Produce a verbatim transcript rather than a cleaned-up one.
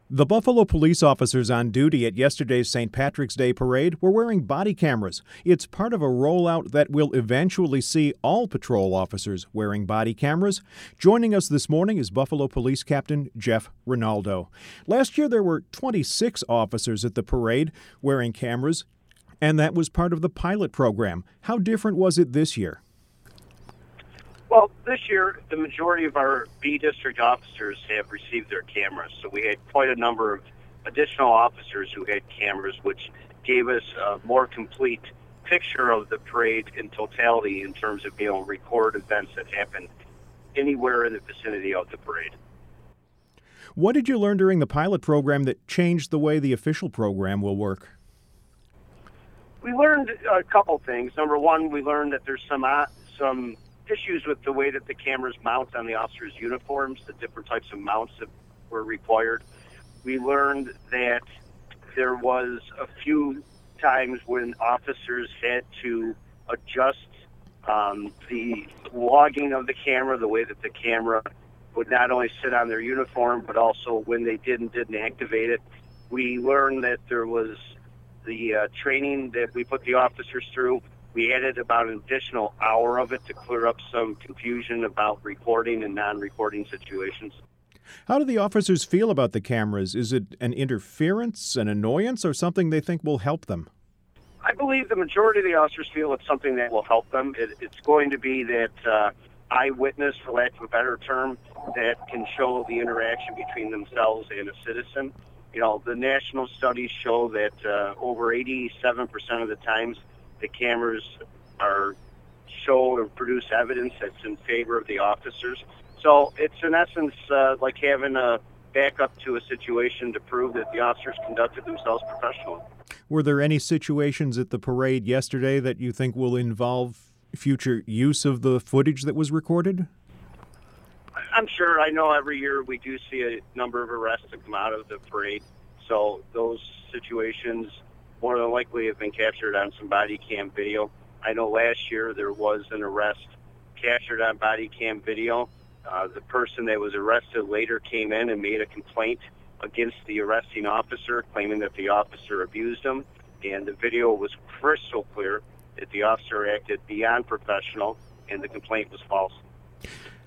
The Buffalo police officers on duty at yesterday's Saint Patrick's Day parade were wearing body cameras. It's part of a rollout that will eventually see all patrol officers wearing body cameras. Joining us this morning is Buffalo Police Captain Jeff Rinaldo. Last year there were twenty-six officers at the parade wearing cameras, and that was part of the pilot program. How different was it this year? Well, this year, the majority of our B district officers have received their cameras. So we had quite a number of additional officers who had cameras, which gave us a more complete picture of the parade in totality in terms of being able to record events that happened anywhere in the vicinity of the parade. What did you learn during the pilot program that changed the way the official program will work? We learned a couple things. Number one, we learned that there's some uh, some issues with the way that the cameras mount on the officers' uniforms, the different types of mounts that were required. We learned that there was a few times when officers had to adjust um, the logging of the camera, the way that the camera would not only sit on their uniform, but also when they did and didn't activate it. We learned that there was the uh, training that we put the officers through. We added about an additional hour of it to clear up some confusion about recording and non-recording situations. How do the officers feel about the cameras? Is it an interference, an annoyance, or something they think will help them? I believe the majority of the officers feel it's something that will help them. It, it's going to be that uh, eyewitness, for lack of a better term, that can show the interaction between themselves and a citizen. You know, the national studies show that uh, over eighty-seven percent of the times the cameras are show or produce evidence that's in favor of the officers. So it's in essence uh, like having a backup to a situation to prove that the officers conducted themselves professionally. Were there any situations at the parade yesterday that you think will involve future use of the footage that was recorded? I'm sure. I know every year we do see a number of arrests that come out of the parade. So those situations more than likely have been captured on some body cam video. I know last year there was an arrest captured on body cam video. Uh, the person that was arrested later came in and made a complaint against the arresting officer, claiming that the officer abused him. And the video was crystal clear that the officer acted beyond professional and the complaint was false.